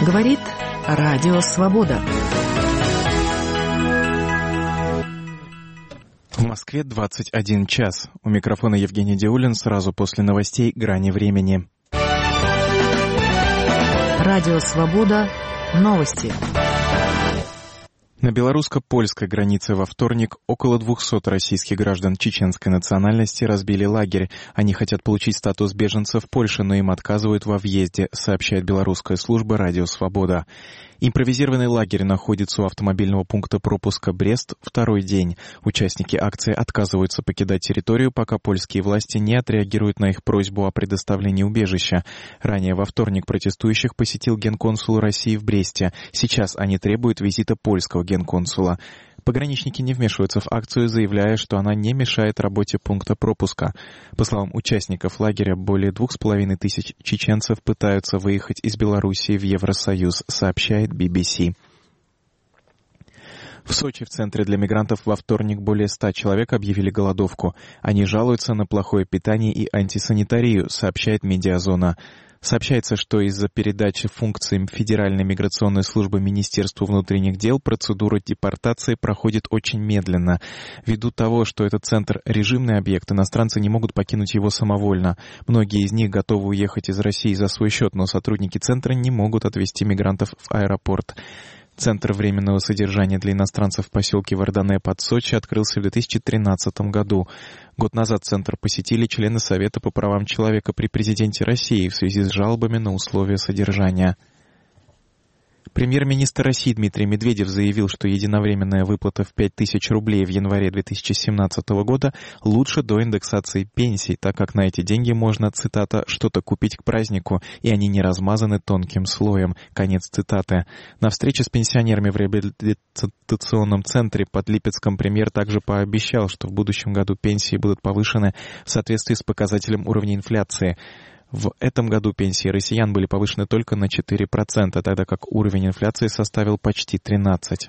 Говорит Радио Свобода. В Москве 21 час. У микрофона Евгений Диулин. Сразу после новостей «Грани времени». Радио Свобода. Новости. На белорусско-польской границе во вторник около 200 российских граждан чеченской национальности разбили лагерь. Они хотят получить статус беженцев в Польше, но им отказывают во въезде, сообщает белорусская служба «Радио Свобода». Импровизированный лагерь находится у автомобильного пункта пропуска Брест второй день. Участники акции отказываются покидать территорию, пока польские власти не отреагируют на их просьбу о предоставлении убежища. Ранее во вторник протестующих посетил генконсул России в Бресте. Сейчас они требуют визита польского генконсула. Пограничники не вмешиваются в акцию, заявляя, что она не мешает работе пункта пропуска. По словам участников лагеря, более 2500 чеченцев пытаются выехать из Белоруссии в Евросоюз, сообщает BBC. В Сочи, в центре для мигрантов, во вторник более 100 человек объявили голодовку. Они жалуются на плохое питание и антисанитарию, сообщает «Медиазона». Сообщается, что из-за передачи функций Федеральной миграционной службы Министерству внутренних дел процедура депортации проходит очень медленно. Ввиду того, что этот центр — режимный объект, иностранцы не могут покинуть его самовольно. Многие из них готовы уехать из России за свой счет, но сотрудники центра не могут отвезти мигрантов в аэропорт. Центр временного содержания для иностранцев в поселке Варданэ под Сочи открылся в 2013 году. Год назад центр посетили члены Совета по правам человека при президенте России в связи с жалобами на условия содержания. Премьер-министр России Дмитрий Медведев заявил, что единовременная выплата в 5000 рублей в январе 2017 года лучше до индексации пенсий, так как на эти деньги можно, цитата, «что-то купить к празднику, и они не размазаны тонким слоем», конец цитаты. На встрече с пенсионерами в реабилитационном центре под Липецком премьер также пообещал, что в будущем году пенсии будут повышены в соответствии с показателем уровня инфляции. В этом году пенсии россиян были повышены только на 4%, тогда как уровень инфляции составил почти 13%.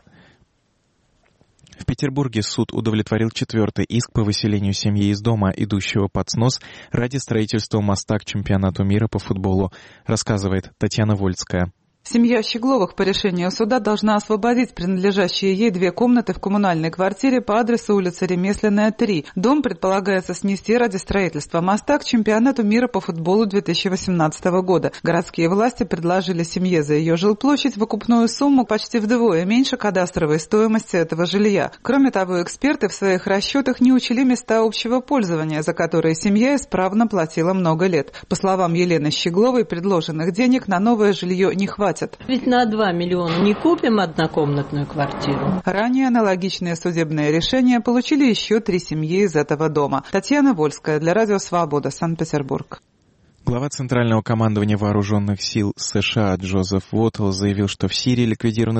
В Петербурге суд удовлетворил 4-й иск по выселению семьи из дома, идущего под снос, ради строительства моста к чемпионату мира по футболу, рассказывает Татьяна Вольская. Семья Щегловых по решению суда должна освободить принадлежащие ей 2 комнаты в коммунальной квартире по адресу улица Ремесленная, 3. Дом предполагается снести ради строительства моста к чемпионату мира по футболу 2018 года. Городские власти предложили семье за ее жилплощадь выкупную сумму почти вдвое меньше кадастровой стоимости этого жилья. Кроме того, эксперты в своих расчетах не учли места общего пользования, за которые семья исправно платила много лет. По словам Елены Щегловой, предложенных денег на новое жилье не хватит. Ведь на 2 миллиона не купим однокомнатную квартиру. Ранее аналогичные судебные решения получили еще 3 семьи из этого дома. Татьяна Вольская для Радио Свобода, Санкт-Петербург. Глава Центрального командования Вооруженных сил США Джозеф Уоттл заявил, что в Сирии ликвидированы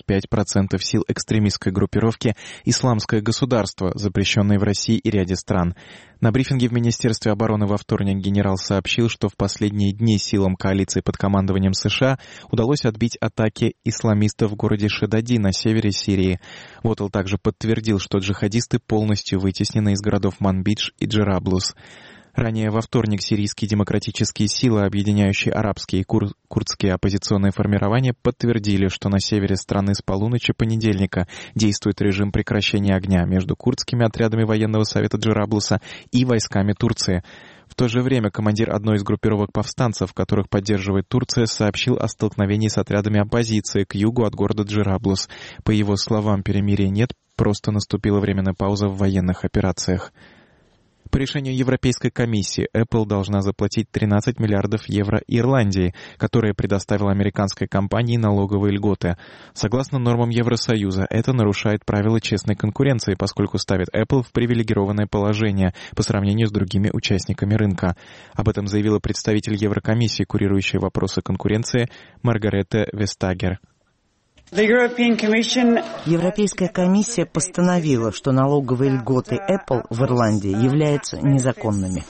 25% сил экстремистской группировки «Исламское государство», запрещенной в России и ряде стран. На брифинге в Министерстве обороны во вторник генерал сообщил, что в последние дни силам коалиции под командованием США удалось отбить атаки исламистов в городе Шедади на севере Сирии. Уоттл также подтвердил, что джихадисты полностью вытеснены из городов Манбидж и Джераблус. Ранее во вторник сирийские демократические силы, объединяющие арабские и курдские оппозиционные формирования, подтвердили, что на севере страны с полуночи понедельника действует режим прекращения огня между курдскими отрядами военного совета Джераблуса и войсками Турции. В то же время командир одной из группировок повстанцев, которых поддерживает Турция, сообщил о столкновении с отрядами оппозиции к югу от города Джераблус. По его словам, перемирия нет, просто наступила временная пауза в военных операциях. По решению Европейской комиссии, Apple должна заплатить 13 миллиардов евро Ирландии, которая предоставила американской компании налоговые льготы. Согласно нормам Евросоюза, это нарушает правила честной конкуренции, поскольку ставит Apple в привилегированное положение по сравнению с другими участниками рынка. Об этом заявила представитель Еврокомиссии, курирующая вопросы конкуренции, Маргарета Вестагер. Европейская комиссия постановила, что налоговые льготы Apple в Ирландии являются незаконными.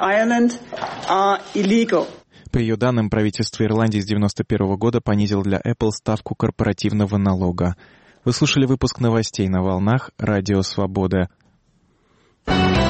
По ее данным, правительство Ирландии с 1991 года понизило для Apple ставку корпоративного налога. Вы слушали выпуск новостей на волнах Радио Свобода.